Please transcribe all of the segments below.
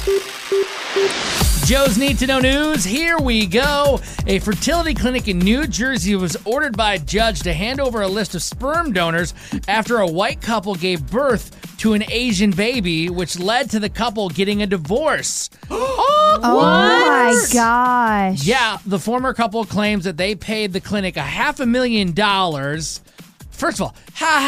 Joe's Need to Know News. Here we go. A fertility clinic in New Jersey was ordered by a judge to hand over a list of sperm donors after a white couple gave birth to an Asian baby, which led to the couple getting a divorce. Oh my gosh. Yeah, the former couple claims that they paid the clinic $500,000. First of all,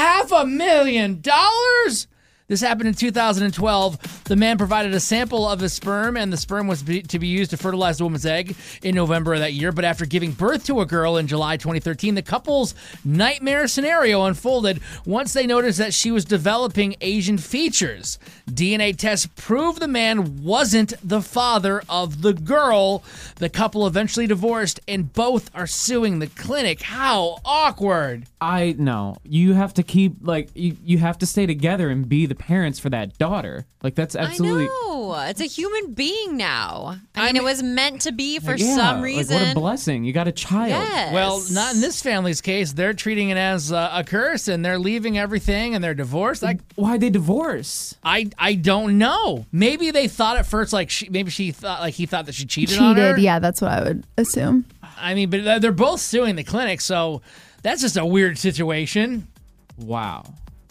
$500,000? This happened in 2012. The man provided a sample of his sperm, and the sperm was to be used to fertilize the woman's egg in November of that year. But after giving birth to a girl in July 2013, the couple's nightmare scenario unfolded once they noticed that she was developing Asian features. DNA tests proved the man wasn't the father of the girl. The couple eventually divorced, and both are suing the clinic. How awkward. I know. You have to keep, you have to stay together and be the parents for that daughter. That's absolutely... I know. It's a human being now. I mean, it was meant to be for Yeah, some reason. what a blessing. You got a child. Yes. Well, not in this family's case. They're treating it as a curse, and they're leaving everything, and they're divorced. Why'd they divorce? I don't know. Maybe they thought at first, he thought that she cheated on her. Yeah, that's what I would assume. I mean, but they're both suing the clinic, so that's just a weird situation. Wow.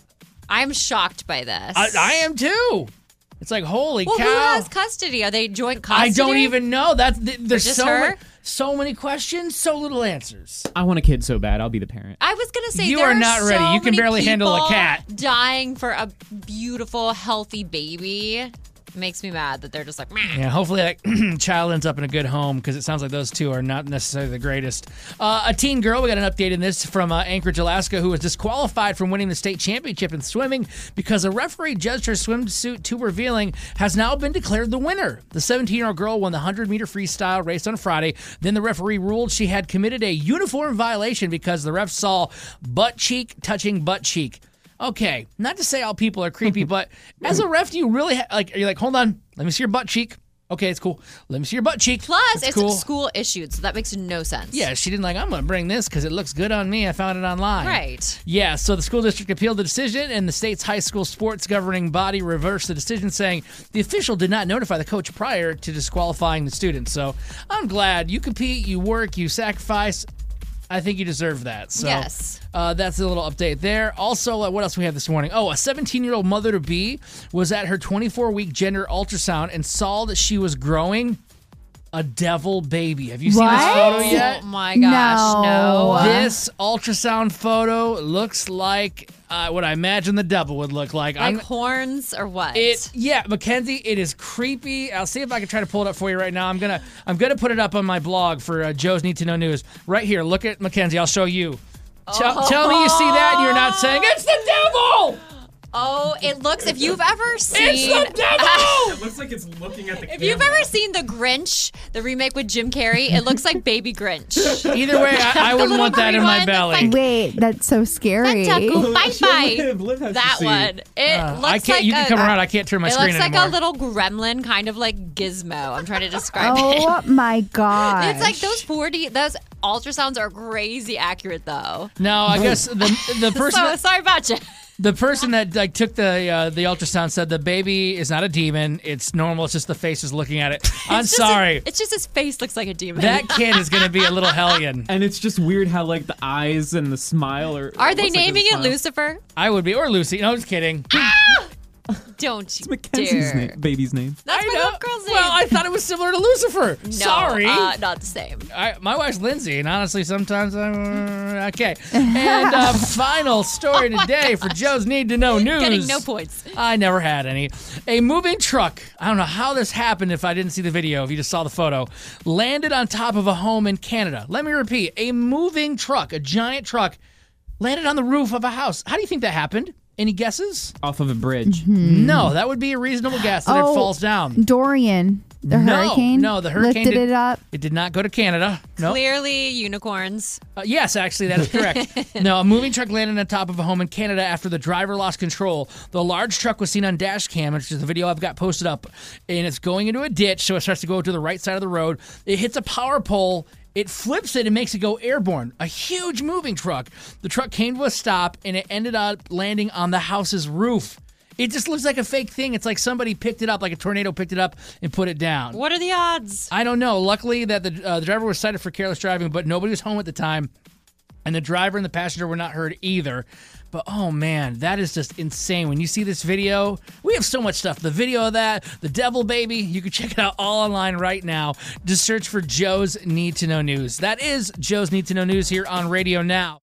I'm shocked by this. I am too. It's like, holy cow. Who has custody? Are they joint custody? I don't even know. There's Just her? so many questions, so little answers. I want a kid so bad. I'll be the parent. I was going to say, You there are not ready. So You can many barely handle a people cat. Dying for a beautiful, healthy baby. It makes me mad that they're just like, meh. Yeah, hopefully that child ends up in a good home, because it sounds like those two are not necessarily the greatest. A teen girl, we got an update in this from Anchorage, Alaska, who was disqualified from winning the state championship in swimming because a referee judged her swimsuit too revealing, has now been declared the winner. The 17-year-old girl won the 100-meter freestyle race on Friday. Then the referee ruled she had committed a uniform violation because the ref saw butt cheek touching butt cheek. Okay, not to say all people are creepy, but as a ref, do you really you're like, hold on, let me see your butt cheek. Okay, it's cool. Let me see your butt cheek. Plus, it's it's cool. school issued, so that makes no sense. Yeah, she didn't I'm going to bring this because it looks good on me. I found it online. Right. Yeah, so the school district appealed the decision, and the state's high school sports governing body reversed the decision, saying the official did not notify the coach prior to disqualifying the student. So I'm glad you compete, you work, you sacrifice. I think you deserve that. So, Yes. That's a little update there. Also, what else we have this morning? Oh, a 17-year-old mother-to-be was at her 24-week gender ultrasound and saw that she was growing a devil baby. Have you seen this photo yet? Oh my gosh, no. This ultrasound photo looks like what I imagine the devil would look like. Like horns or what? Mackenzie, it is creepy. I'll see if I can try to pull it up for you right now. I'm gonna put it up on my blog for Joe's Need to Know News. Right here, look at Mackenzie. I'll show you. Tell me you see that and you're not saying, it's the devil! Oh, it looks, if you've ever seen... It's the devil! It looks like it's looking at the If you've ever seen The Grinch, the remake with Jim Carrey, it looks like Baby Grinch. Either way, I wouldn't little want that in green my one belly. that's like- Wait, that's so scary. Taco, bye-bye. Liv has to That see. one. It looks I can't. like You can come around. I can't turn my It screen looks like anymore. a little gremlin, kind of like Gizmo. I'm trying to describe it. Oh my god. It's like those ultrasounds are crazy accurate, though. No, I guess the person So sorry about you. the person that took the ultrasound said the baby is not a demon. It's normal. It's just the face is looking at it. I'm sorry. It's just his face looks like a demon. That kid is going to be a little hellion. And it's just weird how the eyes and the smile Are they looks like naming a it smile. Lucifer? I would be, or Lucy. No, just kidding. Don't you Mackenzie's dare. baby's name. That's I my know. little girl's name. Well, I thought it was similar to Lucifer. No, Sorry. not the same. My wife's Lindsay, and honestly, sometimes I'm okay. And final story today for Joe's Need to Know News. Getting no points. I never had any. A moving truck, I don't know how this happened if I didn't see the video, if you just saw the photo, landed on top of a home in Canada. Let me repeat. A moving truck, a giant truck, landed on the roof of a house. How do you think that happened? Any guesses? Off of a bridge. No, that would be a reasonable guess that it falls down. Dorian, the hurricane. No, the hurricane lifted it up. It did not go to Canada. No. Clearly unicorns. Yes, actually, that is correct. No, a moving truck landed on top of a home in Canada after the driver lost control. The large truck was seen on dash cam, which is the video I've got posted up, and it's going into a ditch, so it starts to go to the right side of the road. It hits a power pole. It flips it and makes it go airborne. A huge moving truck. The truck came to a stop, and it ended up landing on the house's roof. It just looks like a fake thing. It's like somebody picked it up, like a tornado picked it up and put it down. What are the odds? I don't know. Luckily that the driver was cited for careless driving, but nobody was home at the time. And the driver and the passenger were not hurt either. But, oh, man, that is just insane. When you see this video, we have so much stuff. The video of that, the devil baby, you can check it out all online right now. Just search for Joe's Need to Know News. That is Joe's Need to Know News here on Radio Now.